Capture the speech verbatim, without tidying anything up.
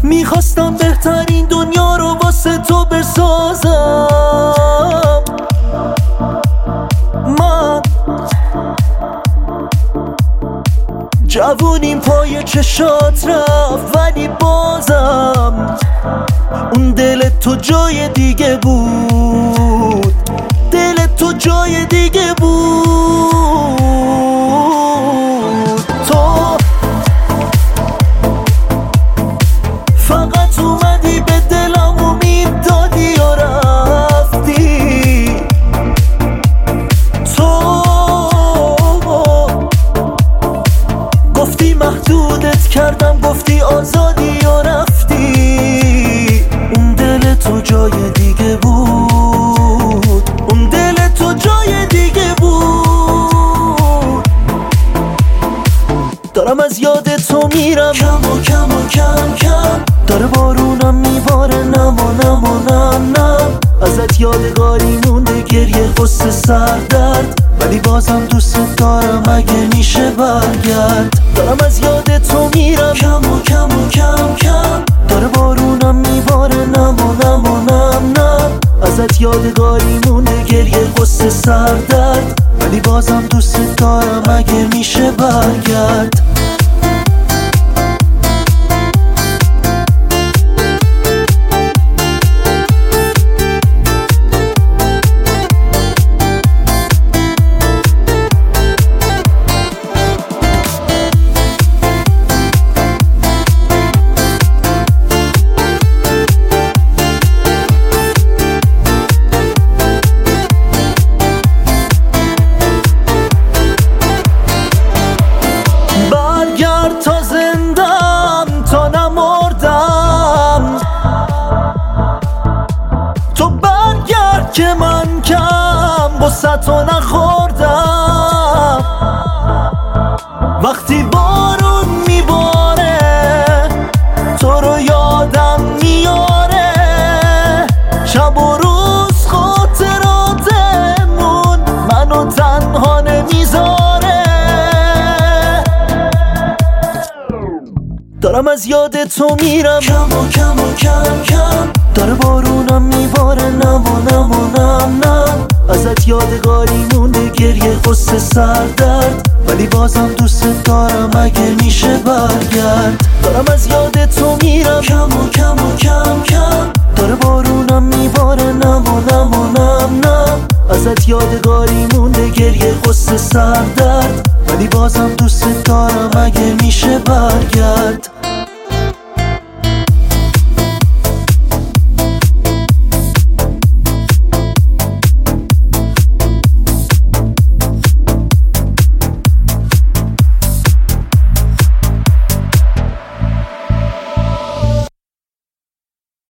میخواستم بهترین دنیا رو واسه تو بسازم. من جوونیم پای چشات رفت، ولی بازم اون دل تو جای دیگه بود، دل تو جای دیگه بود. تو فقط اومدی به دلم امید دادی و رفتی. تو گفتی محدودت کردم، گفتی آزادی و رفتی. اون دل تو جای دیگه بود، اون دل تو جای دیگه بود. دارم از یاد تو میرم کم و کم و کم کم، داره بارونم میباره نم و نم و نم نم. ازت یادگاری مونده گریه غصه سردرد، ولی بازم دوست دارم اگه میشه برگرد. دارم از یاد تو میرم کم و کم و کم کم، داره بارونم میباره نم و نم و نم نم. ازت یادگاری مونده گریه غصه سردرد، ولی بازم دوست دارم اگه میشه برگرد. تا زندم تا نمردم، تو برگرد که من کم بسه تو نخوردم. وقتی بارون میباره تو رو یادم میاره، شب و روز خاطراتمون منو تنها نمیذاره. دارم از یاد تو میرم کم و کم و کم کم، داره بارونم میباره نم و نم و نم نم. ازت یادگاری مونده گریه غصه سردرد، ولی بازم دوست دارم اگه میشه برگرد. دارم از یاد تو میرم کم و کم و کم کم، داره بارونم میباره نم و نم و نم نم. ازت یادگاری مونده گریه غصه سردرد، ولی بازم دوست دارم اگه میشه برگرد.